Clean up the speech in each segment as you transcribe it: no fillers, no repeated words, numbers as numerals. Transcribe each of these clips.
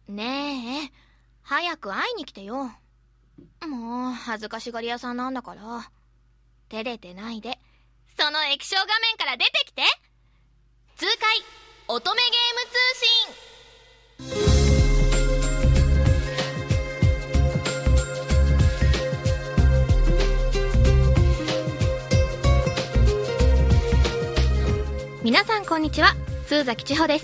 ねえ、早く会いに来てよ。もう恥ずかしがり屋さんなんだから。照れてないで、その液晶画面から出てきて。痛快乙女ゲーム通信。皆さんこんにちは、通崎千穂です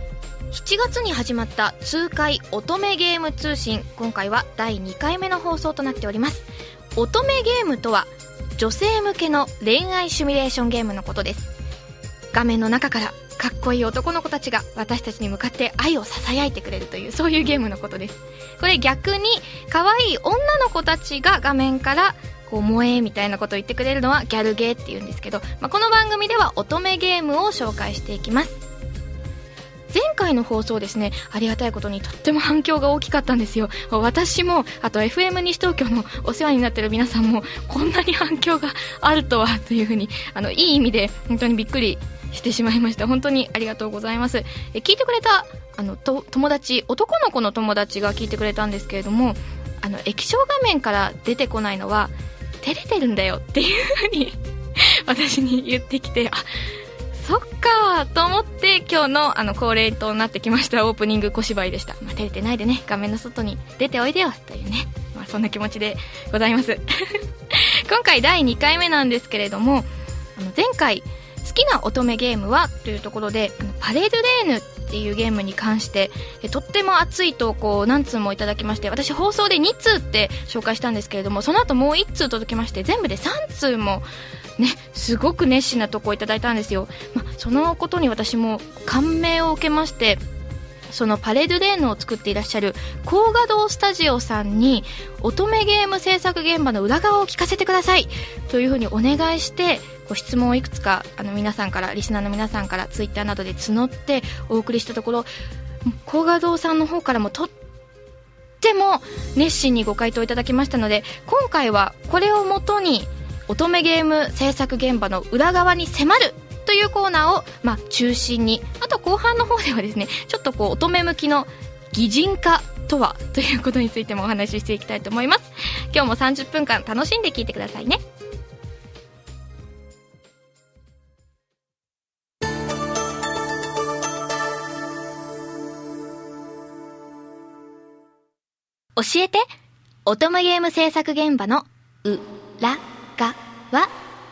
。7月に始まった痛快乙女ゲーム通信、今回は第2回目の放送となっております。乙女ゲームとは女性向けの恋愛シミュレーションゲームのことです。画面の中からかっこいい男の子たちが私たちに向かって愛を囁いてくれるという、そういうゲームのことです。これ逆に可愛い女の子たちが画面からこう萌えみたいなことを言ってくれるのはギャルゲーっていうんですけど、この番組では乙女ゲームを紹介していきます。前回の放送ですね、ありがたいことにとっても反響が大きかったんですよ。私もあと FM 西東京のお世話になってる皆さんもこんなに反響があるとはというふうに、いい意味で本当にびっくりしてしまいました。本当にありがとうございます。聞いてくれた友達、男の子の友達が聞いてくれたんですけれども、液晶画面から出てこないのは照れてるんだよっていう風に私に言ってきて、あ、そっかと思って、今日の恒例となってきましたオープニング小芝居でした。照れてないでね、画面の外に出ておいでよというね、そんな気持ちでございます今回第2回目なんですけれども、前回好きな乙女ゲームはというところで、パレードレーヌっていうゲームに関してとっても熱い投稿を何通もいただきまして、私放送で2通って紹介したんですけれども、その後もう1通届きまして、全部で3通もね、すごく熱心な投稿をいただいたんですよ。そのことに私も感銘を受けまして、そのパレードレーヌを作っていらっしゃる高画堂スタジオさんに乙女ゲーム制作現場の裏側を聞かせてくださいというふうにお願いして、ご質問をいくつか皆さんから、リスナーの皆さんからツイッターなどで募ってお送りしたところ、高画堂さんの方からもとっても熱心にご回答いただきましたので、今回はこれをもとに乙女ゲーム制作現場の裏側に迫るというコーナーを中心に、あと後半の方ではですね、ちょっと乙女向きの擬人化とはということについてもお話ししていきたいと思います。今日も30分間楽しんで聞いてくださいね。教えて乙女ゲーム制作現場の裏側。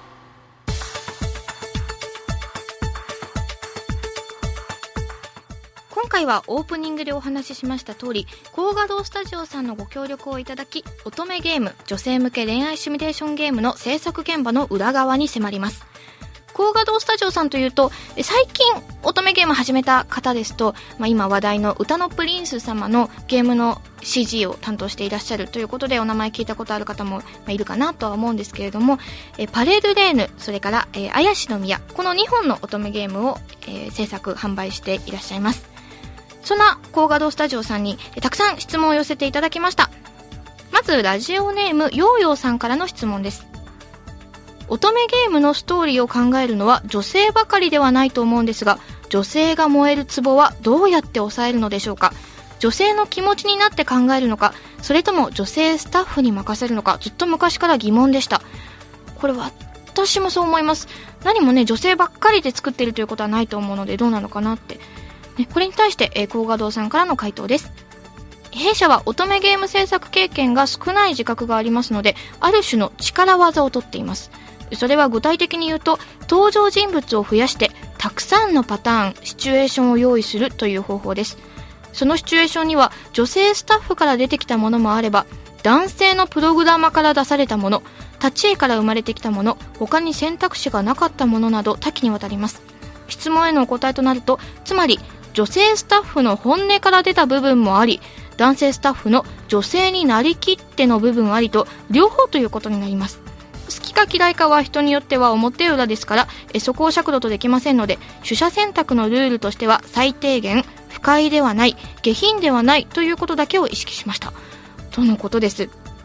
今回はオープニングでお話ししました通り、高画堂スタジオさんのご協力をいただき、乙女ゲーム、女性向け恋愛シミュレーションゲームの制作現場の裏側に迫ります。高画堂スタジオさんというと、最近乙女ゲーム始めた方ですと、今話題の歌のプリンス様のゲームの CG を担当していらっしゃるということで、お名前聞いたことある方もいるかなとは思うんですけれども、パレードレーヌ、それから綾篠宮、この2本の乙女ゲームを制作販売していらっしゃいます。そんな高画堂スタジオさんにたくさん質問を寄せていただきました。まずラジオネームヨーヨーさんからの質問です。乙女ゲームのストーリーを考えるのは女性ばかりではないと思うんですが、女性が燃えるツボはどうやって抑えるのでしょうか。女性の気持ちになって考えるのか、それとも女性スタッフに任せるのか、ずっと昔から疑問でした。これ私もそう思います。何もね、女性ばっかりで作っているということはないと思うので、どうなのかなって、これに対して高画堂さんからの回答です。弊社は乙女ゲーム制作経験が少ない自覚がありますので、ある種の力技をとっています。それは具体的に言うと、登場人物を増やしてたくさんのパターン、シチュエーションを用意するという方法です。そのシチュエーションには女性スタッフから出てきたものもあれば、男性のプログラマから出されたもの、立ち絵から生まれてきたもの、他に選択肢がなかったものなど多岐にわたります。質問へのお答えとなると、つまり女性スタッフの本音から出た部分もあり、男性スタッフの女性になりきっての部分ありと、両方ということになります。好きか嫌いかは人によっては表裏ですから、そこを尺度とできませんので、取捨選択のルールとしては最低限不快ではない、下品ではないということだけを意識しましたとのことです。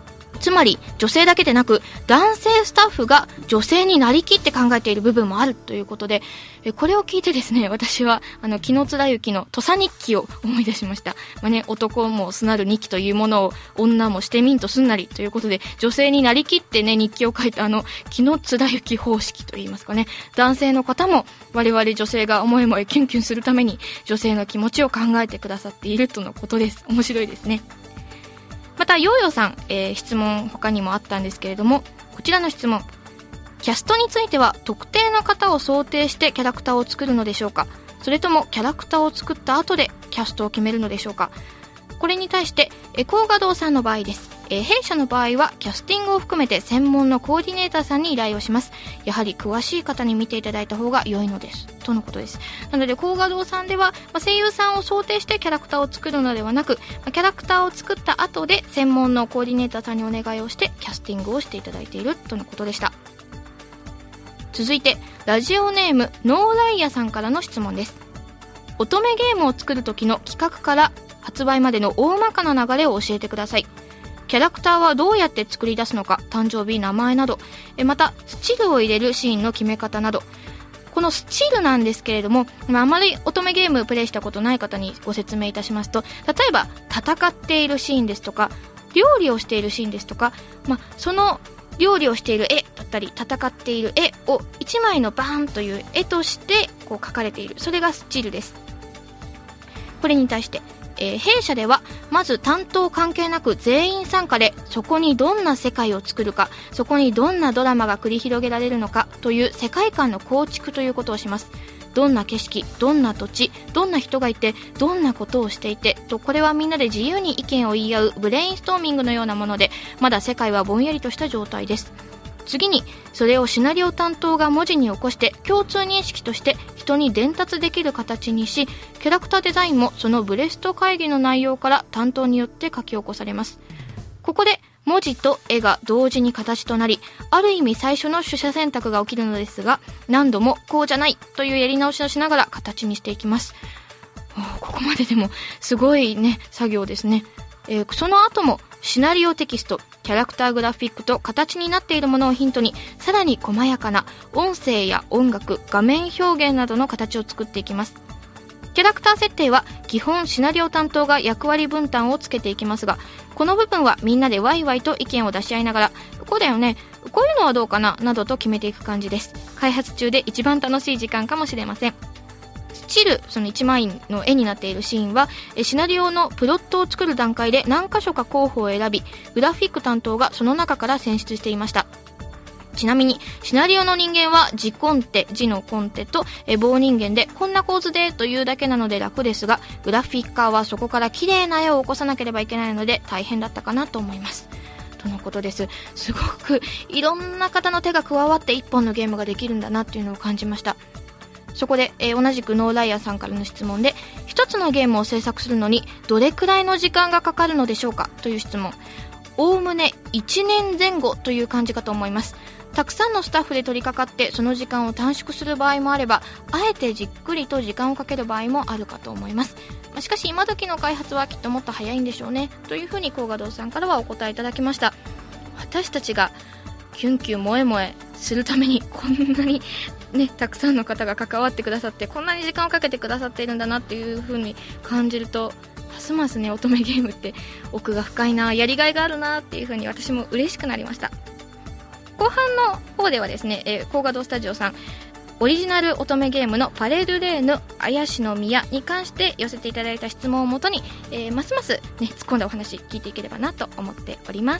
つまり女性だけでなく男性スタッフが女性になりきって考えている部分もあるということで、これを聞いてですね、私は紀貫之の土佐日記を思い出しました。男もすなる日記というものを女もしてみんとすんなりということで、女性になりきってね日記を書いた紀貫之方式といいますかね、男性の方も我々女性が思いもえキュンキュンするために女性の気持ちを考えてくださっているとのことです。面白いですね。またヨーヨーさん、質問他にもあったんですけれども、こちらの質問、キャストについては特定の方を想定してキャラクターを作るのでしょうか、それともキャラクターを作った後でキャストを決めるのでしょうか。これに対して高画堂さんの場合です。弊社の場合はキャスティングを含めて専門のコーディネーターさんに依頼をします。やはり詳しい方に見ていただいた方が良いのですとのことです。なので高画堂さんでは声優さんを想定してキャラクターを作るのではなく、キャラクターを作った後で専門のコーディネーターさんにお願いをしてキャスティングをしていただいているとのことでした。続いてラジオネームノーライヤさんからの質問です。乙女ゲームを作る時の企画から発売までの大まかな流れを教えてください。キャラクターはどうやって作り出すのか、誕生日、名前など、またスチルを入れるシーンの決め方など。このスチルなんですけれども、あまり乙女ゲームプレイしたことない方にご説明いたしますと、例えば戦っているシーンですとか料理をしているシーンですとか、その料理をしている絵だったり戦っている絵を1枚のバーンという絵としてこう描かれている、それがスチルです。これに対して弊社ではまず担当関係なく全員参加で、そこにどんな世界を作るか、そこにどんなドラマが繰り広げられるのかという世界観の構築ということをします。どんな景色、どんな土地、どんな人がいて、どんなことをしていてと、これはみんなで自由に意見を言い合うブレインストーミングのようなもので、まだ世界はぼんやりとした状態です。次にそれをシナリオ担当が文字に起こして共通認識として人に伝達できる形にし、キャラクターデザインもそのブレスト会議の内容から担当によって書き起こされます。ここで文字と絵が同時に形となり、ある意味最初の取捨選択が起きるのですが、何度もこうじゃないというやり直しをしながら形にしていきます。ここまででもすごいね作業ですね。その後もシナリオテキスト、キャラクターグラフィックと形になっているものをヒントに、さらに細やかな音声や音楽、画面表現などの形を作っていきます。キャラクター設定は基本シナリオ担当が役割分担をつけていきますが、この部分はみんなでワイワイと意見を出し合いながら、こうだよね、こういうのはどうかななどと決めていく感じです。開発中で一番楽しい時間かもしれません。スチル、その1枚の絵になっているシーンはシナリオのプロットを作る段階で何箇所か候補を選び、グラフィック担当がその中から選出していました。ちなみにシナリオの人間は字コンテ、字のコンテと棒人間でこんな構図でというだけなので楽ですが、グラフィッカーはそこから綺麗な絵を起こさなければいけないので大変だったかなと思いますとのことです。すごくいろんな方の手が加わって一本のゲームができるんだなっていうのを感じました。そこで、同じくノーライヤーさんからの質問で、一つのゲームを制作するのにどれくらいの時間がかかるのでしょうかという質問。おおむね1年前後という感じかと思います。たくさんのスタッフで取り掛かってその時間を短縮する場合もあれば、あえてじっくりと時間をかける場合もあるかと思います。しかし今時の開発はきっともっと早いんでしょうねというふうに高画堂さんからはお答えいただきました。私たちがキュンキュン萌え萌えするためにこんなにね、たくさんの方が関わってくださって、こんなに時間をかけてくださっているんだなっていう風に感じると、ますますね乙女ゲームって奥が深いな、やりがいがあるなっていう風に私も嬉しくなりました。後半の方ではですね、高画堂スタジオさんオリジナル乙女ゲームのパレルレーヌ綾篠宮に関して寄せていただいた質問をもとに、ますますね突っ込んだお話聞いていければなと思っております。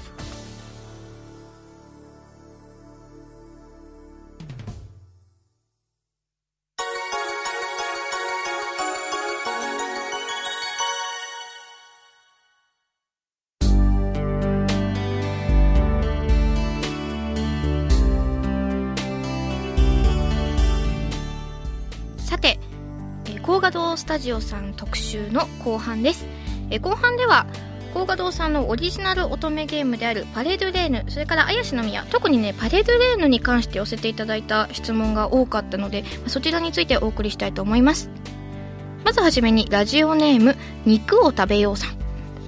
さて、高画堂スタジオさん特集の後半です。後半では高画堂さんのオリジナル乙女ゲームであるパレードレーヌ、それから綾篠宮、特にねパレードレーヌに関して寄せていただいた質問が多かったので、そちらについてお送りしたいと思います。まずはじめにラジオネーム肉を食べようさん。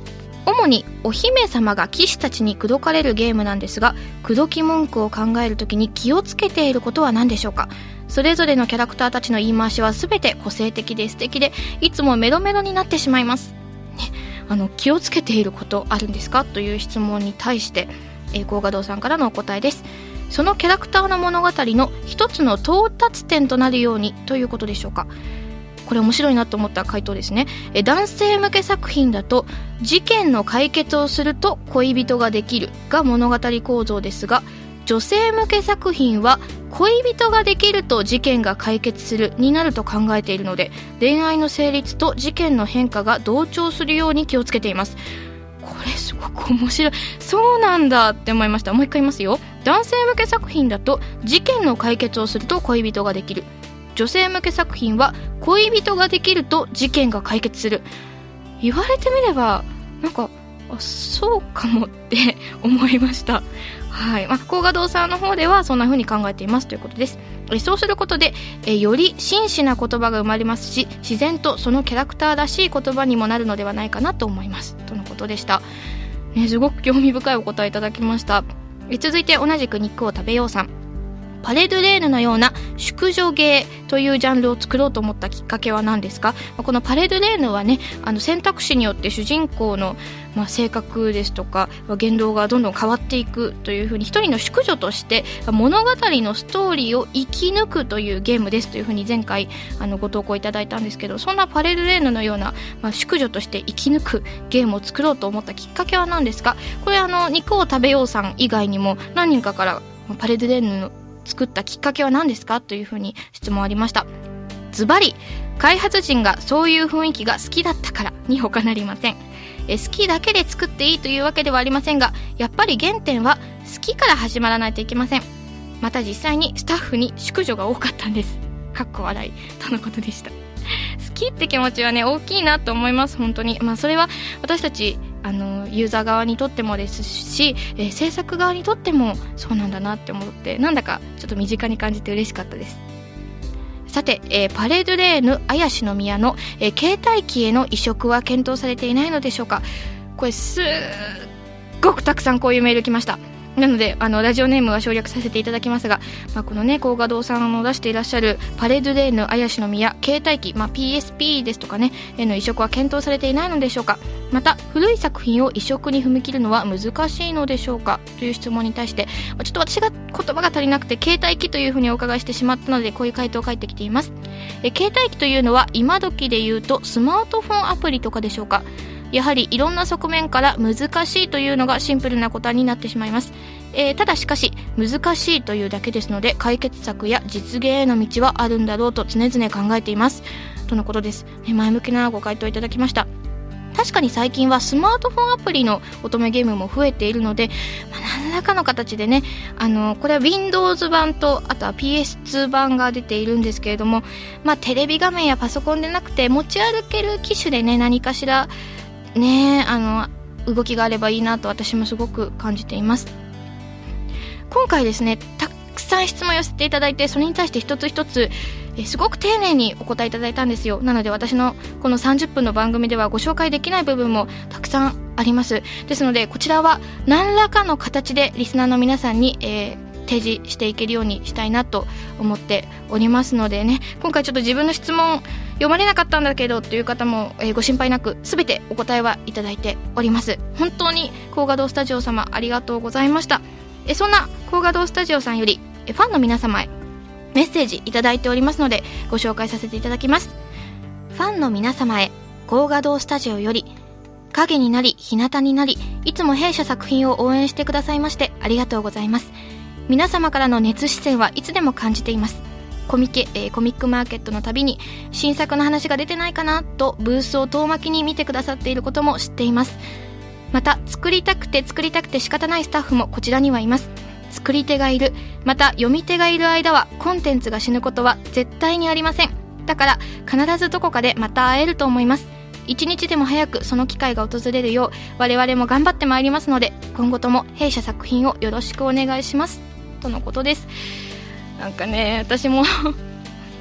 主にお姫様が騎士たちに口説かれるゲームなんですが、口説き文句を考えるときに気をつけていることは何でしょうか。それぞれのキャラクターたちの言い回しは全て個性的で素敵で、いつもメロメロになってしまいます、ね、気をつけていることあるんですかという質問に対して、高画堂さんからのお答えです。そのキャラクターの物語の一つの到達点となるようにということでしょうか。これ面白いなと思った回答ですね。男性向け作品だと事件の解決をすると恋人ができるが物語構造ですが、女性向け作品は恋人ができると事件が解決するになると考えているので、恋愛の成立と事件の変化が同調するように気をつけています。これすごく面白い。そうなんだって思いました。もう一回言いますよ。男性向け作品だと事件の解決をすると恋人ができる。女性向け作品は恋人ができると事件が解決する。言われてみればなんかそうかもって思いました。はい。高画堂さんの方ではそんな風に考えていますということです。そうすることでより真摯な言葉が生まれますし、自然とそのキャラクターらしい言葉にもなるのではないかなと思いますとのことでした、ね、すごく興味深いお答えいただきました。続いて同じく肉を食べようさん。パレドレーヌのような淑女芸というジャンルを作ろうと思ったきっかけは何ですか。このパレドレーヌはね、選択肢によって主人公の、性格ですとか言動がどんどん変わっていくというふうに、一人の淑女として物語のストーリーを生き抜くというゲームですというふうに前回ご投稿いただいたんですけど、そんなパレドレーヌのような、淑女として生き抜くゲームを作ろうと思ったきっかけは何ですか。これ肉を食べようさん以外にも何人かからパレドレーヌの作ったきっかけは何ですかというふうに質問ありました。ズバリ開発陣がそういう雰囲気が好きだったからに他なりません。好きだけで作っていいというわけではありませんが、やっぱり原点は好きから始まらないといけません。また実際にスタッフに淑女が多かったんです。かっこ笑いとのことでした。好きって気持ちはね大きいなと思います。本当に、それは私たちユーザー側にとってもですし、制作側にとってもそうなんだなって思って、なんだかちょっと身近に感じて嬉しかったです。さて、パレドレーヌ綾篠宮の、携帯機への移植は検討されていないのでしょうか。これすっごくたくさんこういうメール来ました。なのでラジオネームは省略させていただきますが、このね高画堂さんの出していらっしゃるパレドレーヌ綾篠宮携帯機、PSP ですとかねへの移植は検討されていないのでしょうか。また古い作品を移植に踏み切るのは難しいのでしょうかという質問に対して、ちょっと私が言葉が足りなくて携帯機というふうにお伺いしてしまったので、こういう回答を返ってきています。携帯機というのは今時で言うとスマートフォンアプリとかでしょうか。やはりいろんな側面から難しいというのがシンプルな答えになってしまいます。ただしかし難しいというだけですので、解決策や実現への道はあるんだろうと常々考えていますとのことです。前向きなご回答いただきました。確かに最近はスマートフォンアプリの乙女ゲームも増えているので、何らかの形でねこれは Windows 版とあとは PS2 版が出ているんですけれども、テレビ画面やパソコンでなくて持ち歩ける機種でね何かしらね動きがあればいいなと私もすごく感じています。今回ですねたくさん質問を寄せていただいて、それに対して一つ一つすごく丁寧にお答えいただいたんですよ。なので私のこの30分の番組ではご紹介できない部分もたくさんあります。ですのでこちらは何らかの形でリスナーの皆さんに、提示していけるようにしたいなと思っておりますのでね、今回ちょっと自分の質問読まれなかったんだけどという方も、ご心配なく全てお答えはいただいております。本当に高画堂スタジオ様ありがとうございました。そんな高画堂スタジオさんよりファンの皆様へメッセージいただいておりますのでご紹介させていただきます。ファンの皆様へ高画堂スタジオより、影になり日向になりいつも弊社作品を応援してくださいましてありがとうございます。皆様からの熱視線はいつでも感じています。コミックマーケットのたびに新作の話が出てないかなとブースを遠巻きに見てくださっていることも知っています。また作りたくて仕方ないスタッフもこちらにはいます。作り手がいる、また読み手がいる間はコンテンツが死ぬことは絶対にありません。だから必ずどこかでまた会えると思います。一日でも早くその機会が訪れるよう我々も頑張ってまいりますので、今後とも弊社作品をよろしくお願いしますとのことです。なんかね私も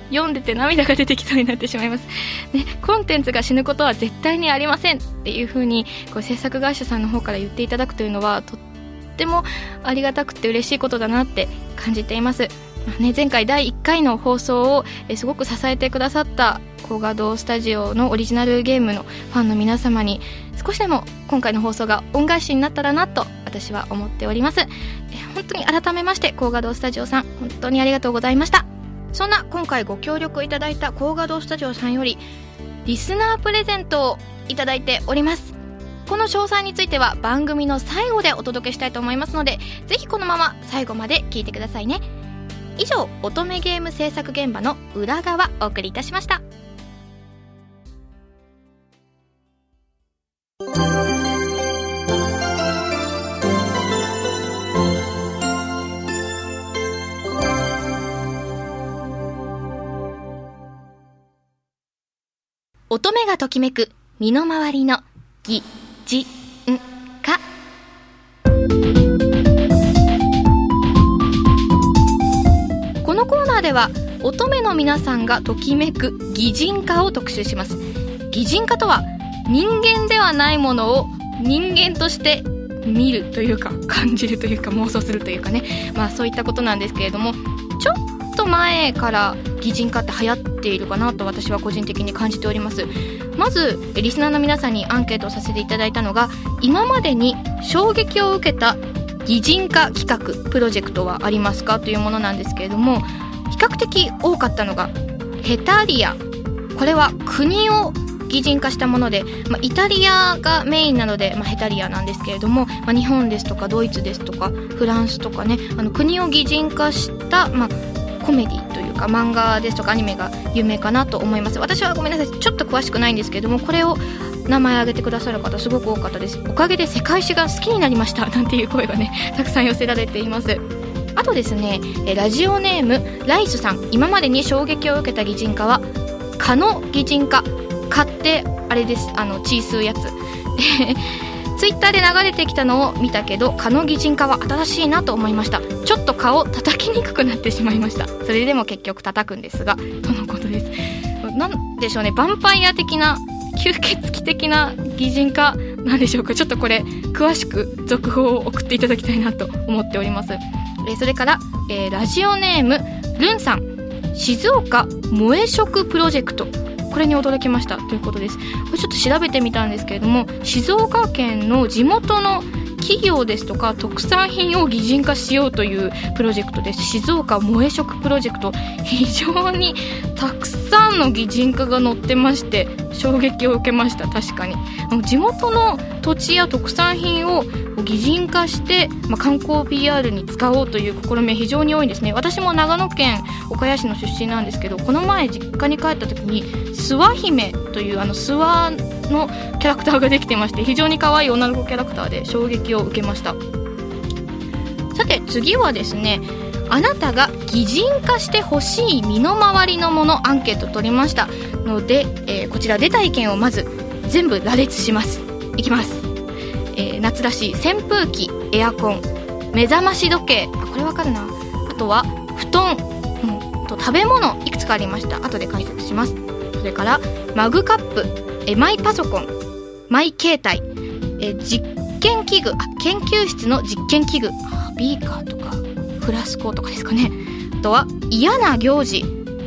読んでて涙が出てきそうになってしまいます、ね、コンテンツが死ぬことは絶対にありませんっていう風に制作会社さんの方から言っていただくというのはとってもありがたくて嬉しいことだなって感じています、前回第1回の放送をすごく支えてくださった高画堂スタジオのオリジナルゲームのファンの皆様に少しでも今回の放送が恩返しになったらなと私は思っております。本当に改めまして高画堂スタジオさん本当にありがとうございました。そんな今回ご協力いただいた高画堂スタジオさんよりリスナープレゼントをいただいております。この詳細については番組の最後でお届けしたいと思いますので、ぜひこのまま最後まで聞いてくださいね。以上、乙女ゲーム制作現場の裏側お送りいたしました。乙女がときめく身の回りの擬人化。このコーナーでは乙女の皆さんがときめく擬人化を特集します。擬人化とは人間ではないものを人間として見るというか感じるというか妄想するというかね、そういったことなんですけれども、ちょっと前から擬人化って流行っているかなと私は個人的に感じております。まずリスナーの皆さんにアンケートをさせていただいたのが、今までに衝撃を受けた擬人化企画プロジェクトはありますかというものなんですけれども、比較的多かったのがヘタリア。これは国を擬人化したもので、イタリアがメインなので、ヘタリアなんですけれども、日本ですとかドイツですとかフランスとかね、国を擬人化した、コメディというか漫画ですとかアニメが有名かなと思います。私はごめんなさいちょっと詳しくないんですけれども、これを名前挙げてくださる方すごく多かったです。おかげで世界史が好きになりましたなんていう声がねたくさん寄せられています。あとですね、ラジオネームライスさん、今までに衝撃を受けた擬人化は蚊の擬人化。蚊ってあれです、血吸うやつツイッターで流れてきたのを見たけど、蚊の擬人化は新しいなと思いました。ちょっと蚊を叩きにくくなってしまいました。それでも結局叩くんですが、とのことです。なんでしょうね、ヴァンパイア的な吸血鬼的な擬人化なんでしょうか。ちょっとこれ詳しく続報を送っていただきたいなと思っております。それから、ラジオネームルンさん、静岡萌え食プロジェクト、これに驚きましたということです。これちょっと調べてみたんですけれども、静岡県の地元の企業ですとか特産品を擬人化しようというプロジェクトです。静岡萌え食プロジェクト、非常にたくさんの擬人化が載ってまして衝撃を受けました。確かに地元の土地や特産品を擬人化して、観光 PR に使おうという試みは非常に多いんですね。私も長野県岡谷市の出身なんですけど、この前実家に帰った時に諏訪姫という諏訪のキャラクターができてまして、非常に可愛い女の子キャラクターで衝撃を受けました。さて次はですね、あなたが擬人化してほしい身の回りのものアンケート取りましたので、こちら出た意見をまず全部羅列します。いきます。夏らしい扇風機、エアコン、目覚まし時計、これわかるな。あとは布団、と食べ物いくつかありました。後で解説します。それからマグカップ、マイパソコン、マイ携帯、実験器具、研究室の実験器具、ビーカーとかフラスコとかですかね。あとは嫌な行事、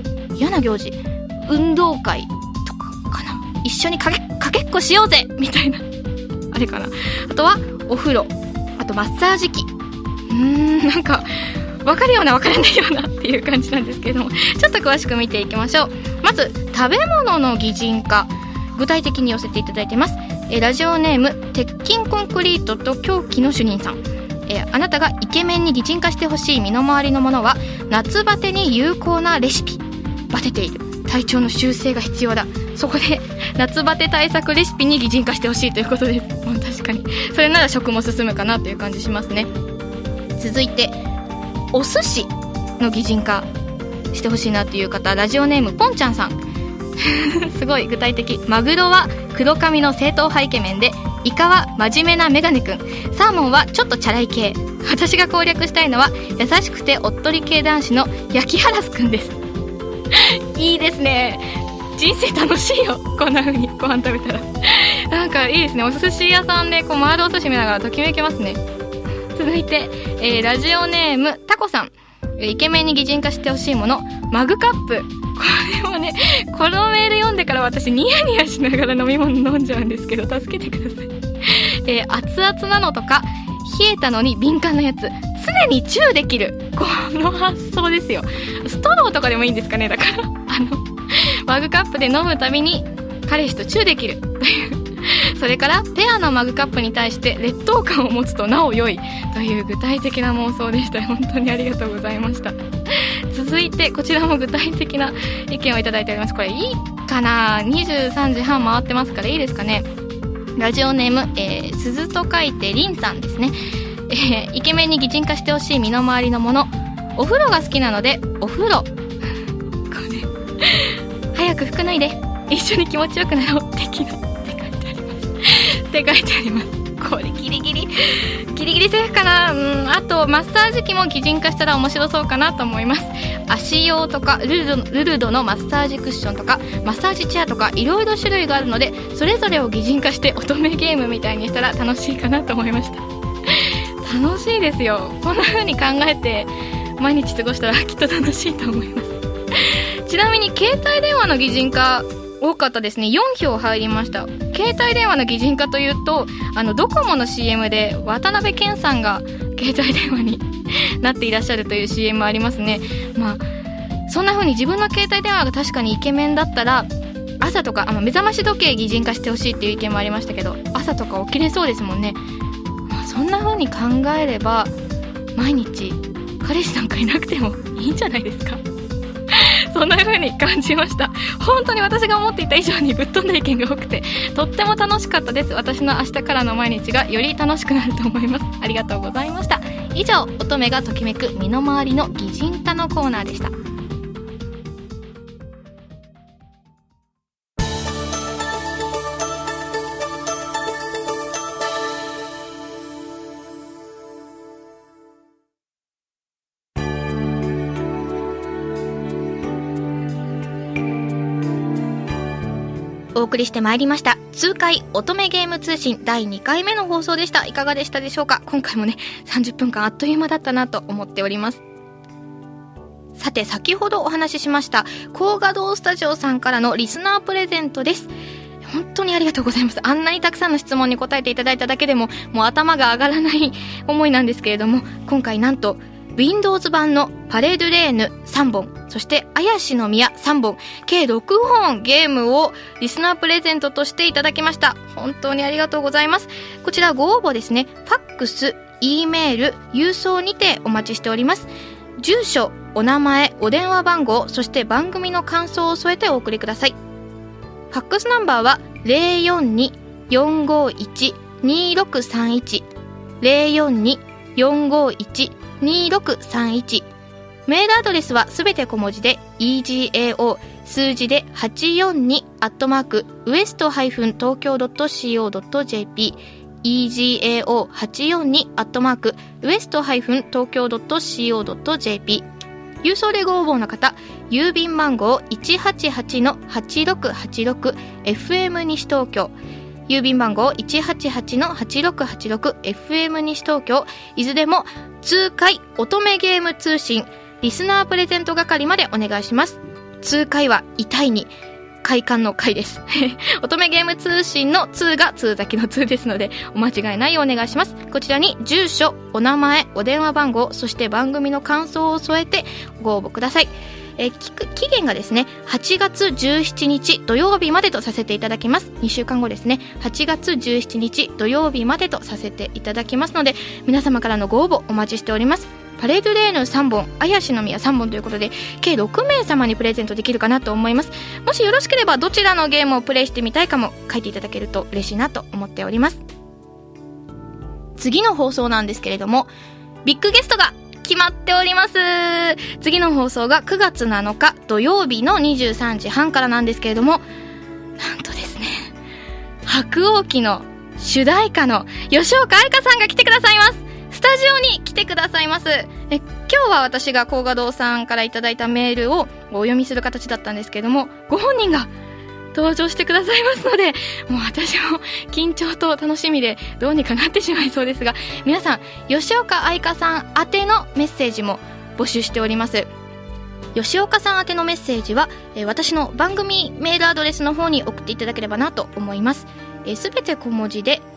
運動会とかかな。一緒にかけっこしようぜみたいなあれかな。あとはお風呂、あとマッサージ機、なんか分かるような分からないようなっていう感じなんですけれども、ちょっと詳しく見ていきましょう。まず食べ物の擬人化、具体的に寄せていただいてます。ラジオネーム鉄筋コンクリートと狂気の主任さん、あなたがイケメンに擬人化してほしい身の回りのものは夏バテに有効なレシピ。バテている、体調の修正が必要だ、そこで夏バテ対策レシピに擬人化してほしいということです。確かにそれなら食も進むかなという感じしますね。続いてお寿司の擬人化してほしいなという方、ラジオネームポンちゃんさんすごい具体的。マグロは黒髪の正統派イケメンで、イカは真面目なメガネくん、サーモンはちょっとチャラい系、私が攻略したいのは優しくておっとり系男子の焼きハラスくんです。 いいですね。人生楽しいよ、こんな風にご飯食べたら。なんかいいですね。お寿司屋さんでこう回るお寿司見ながらときめきますね。続いて、ラジオネームタコさん。イケメンに擬人化してほしいもの、マグカップ。これもね、このメール読んでから私ニヤニヤしながら飲み物飲んじゃうんですけど、助けてください。熱々なのとか冷えたのに敏感なやつ、常にチューできる、この発想ですよ。ストローとかでもいいんですかね。だからマグカップで飲むたびに彼氏とチューできるというそれからペアのマグカップに対して劣等感を持つとなお良いという具体的な妄想でした。本当にありがとうございました。続いてこちらも具体的な意見をいただいております。これいいかな。23時半回ってますからいいですかね。ラジオネーム、鈴と書いてりんさんですね。イケメンに擬人化してほしい身の回りのもの、お風呂が好きなのでお風呂。これ早く拭かないで一緒に気持ちよくなろう的なって書いてあります。これギリギリセーフかな。あとマッサージ機も擬人化したら面白そうかなと思います。足用とかルルドのマッサージクッションとかマッサージチェアとかいろいろ種類があるので、それぞれを擬人化して乙女ゲームみたいにしたら楽しいかなと思いました。楽しいですよ。こんな風に考えて毎日過ごしたらきっと楽しいと思います。ちなみに携帯電話の擬人化多かったですね。4票入りました。携帯電話の擬人化というと、ドコモの CM で渡辺謙さんが携帯電話になっていらっしゃるという CM ありますね。まあそんな風に自分の携帯電話が確かにイケメンだったら朝とか目覚まし時計擬人化してほしいっていう意見もありましたけど、朝とか起きれそうですもんね。まあ、そんな風に考えれば毎日彼氏なんかいなくてもいいんじゃないですか。そんな風に感じました。本当に私が思っていた以上にぶっ飛んだ意見が多くてとっても楽しかったです。私の明日からの毎日がより楽しくなると思います。ありがとうございました。以上、乙女がときめく身の回りの擬人化のコーナーでした。お送りしてまいりました痛快乙女ゲーム通信第2回目の放送でした。いかがでしたでしょうか。今回もね30分間あっという間だったなと思っております。さて、先ほどお話ししました高画堂スタジオさんからのリスナープレゼントです。本当にありがとうございます。あんなにたくさんの質問に答えていただいただけでももう頭が上がらない思いなんですけれども、今回なんとWindows 版のパレードレーヌ3本、そして綾しの宮3本、計6本ゲームをリスナープレゼントとしていただきました。本当にありがとうございます。こちらご応募ですね、ファックス、E メール、郵送にてお待ちしております。住所、お名前、お電話番号、そして番組の感想を添えてお送りください。ファックスナンバーは 042-451-2631 042-451-2631。メールアドレスはすべて小文字で egao 数字で842west-tokyo.co.jp egao842west-tokyo.co.jp。 郵送でご応募の方、郵便番号 188-8686 FM 西東京、郵便番号 188-8686 FM 西東京、いずれも痛快乙女ゲーム通信リスナープレゼント係までお願いします。痛快は痛いに快感の快です乙女ゲーム通信の通が通崎の通ですのでお間違いないようお願いします。こちらに住所、お名前、お電話番号、そして番組の感想を添えてご応募ください。期限がですね8月17日土曜日までとさせていただきます。2週間後ですね、8月17日土曜日までとさせていただきますので、皆様からのご応募お待ちしております。パレードレーヌ3本、綾しの宮3本ということで計6名様にプレゼントできるかなと思います。もしよろしければどちらのゲームをプレイしてみたいかも書いていただけると嬉しいなと思っております。次の放送なんですけれども、ビッグゲストが決まっております。次の放送が9月7日土曜日の23時半からなんですけれども、なんとですね、白鸚記の主題歌の吉岡愛香さんが来てくださいます。 スタジオに来てくださいます。今日は私が高画堂さんからいただいたメールをお読みする形だったんですけども、ご本人が登場してくださいますので、もう私も緊張と楽しみでどうにかなってしまいそうですが、皆さん吉岡愛香さん宛てのメッセージも募集しております。吉岡さん宛てのメッセージは、私の番組メールアドレスの方に送っていただければなと思います。すべて小文字で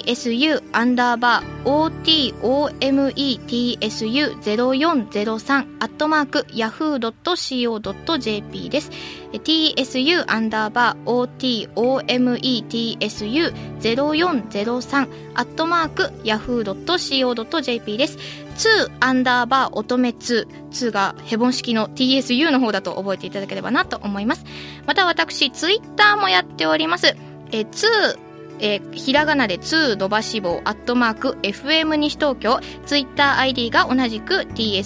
tsu_otometsu0403@yahoo.co.jp です。tsu_otometsu0403@yahoo.co.jp です。2_乙女2がヘボン式の TSU の方だと覚えていただければなと思います。また私ツイッターもやっております。ひらがなで2伸ばし棒@FM 西東京、ツイッター ID が同じく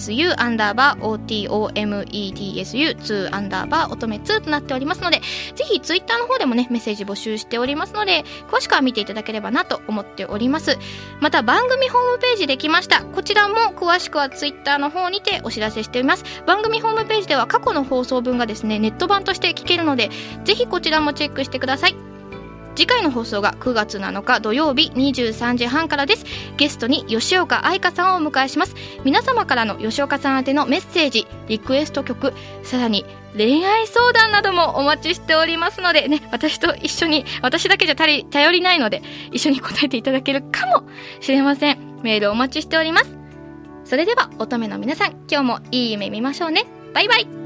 TSU_OTOMETSU2_ 乙女2となっておりますので、ぜひツイッターの方でもねメッセージ募集しておりますので、詳しくは見ていただければなと思っております。また番組ホームページできました。こちらも詳しくはツイッターの方にてお知らせしております。番組ホームページでは過去の放送分がですねネット版として聞けるので、ぜひこちらもチェックしてください。次回の放送が9月7日土曜日23時半からです。ゲストに吉岡愛香さんをお迎えします。皆様からの吉岡さん宛てのメッセージ、リクエスト曲、さらに恋愛相談などもお待ちしておりますのでね、私と一緒に、私だけじゃ頼りないので一緒に答えていただけるかもしれません。メールお待ちしております。それでは乙女の皆さん、今日もいい夢見ましょうね。バイバイ。